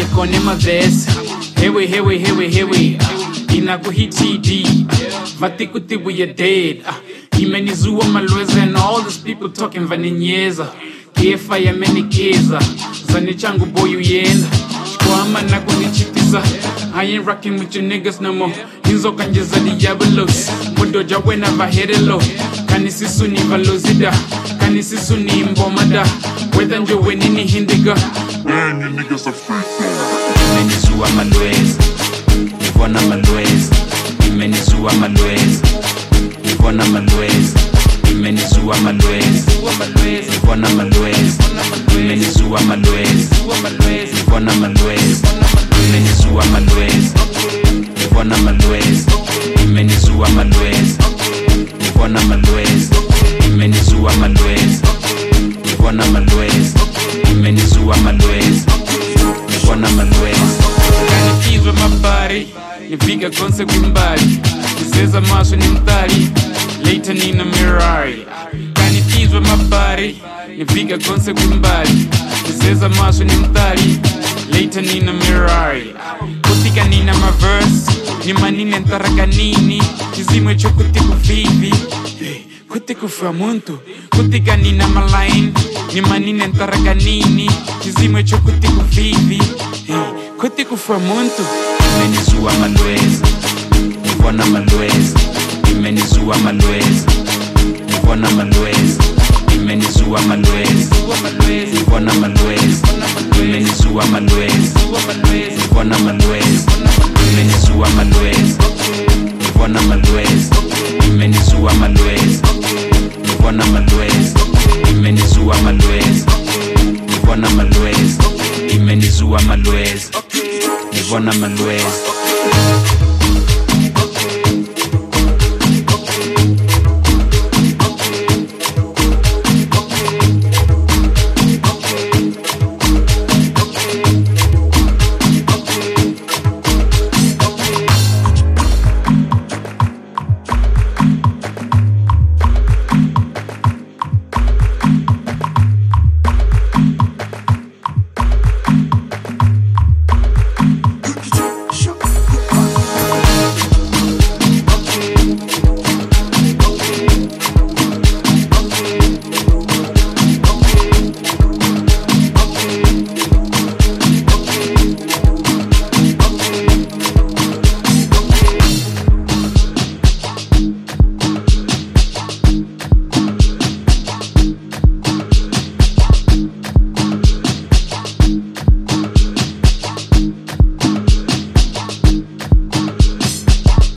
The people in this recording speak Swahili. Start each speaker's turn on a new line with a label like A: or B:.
A: kone mavesi hewe inakuhitidi vatikuti you're dead imenizuwa malweza and all these people talking vaninyeza kefa yamenikeza zani changu boy uyenda shkwama nakunichitiza I ain't rocking with you niggas no more Inzo kanjeza diabolos Mudoja wena vaherelo Kanisisu ni valozida Kanisisu ni mbomada Whether njowe nini hindiga
B: Man, you niggas are free
A: Imenizuwa malwez Ivona malwez Imenizuwa malwez Ivona malwez Imenizuwa malwez Ivona malwez Imenizuwa malwez Ivona malwez Imenizuwa malwez Ivona malwez Imenizuwa malwez Ivona malwez Imenizuwa malwez Ivona malwez Imenizuwa malwez Ivona malwez Kanikizwa mabari Nipiga konse kumbali Niseza maso ni mtali Later nina mirari Kanikizwa mabari Nipiga konse kumbali Niseza maso ni mtali Later nina mirari Kutika nina maverse Ni manine ntaraka nini Kizimwe cho kutiku vivi Kutiku fua muntu Kutika nina malain Ni manine ntaraka nini Kizimwe cho kutiku vivi Kutiku fua muntu Imenizuwa malwez Ivona malwez Imenizuwa malwez Ivona malwez Imenizuwa malwez Ivona malwez Imenizuwa malwez Ivona malwez Imenizuwa malwez Ivona malwez Imenizuwa malwez Ivona malwez Imenizuwa malwez Ivona malwez Imenizuwa malwez Ivona malwez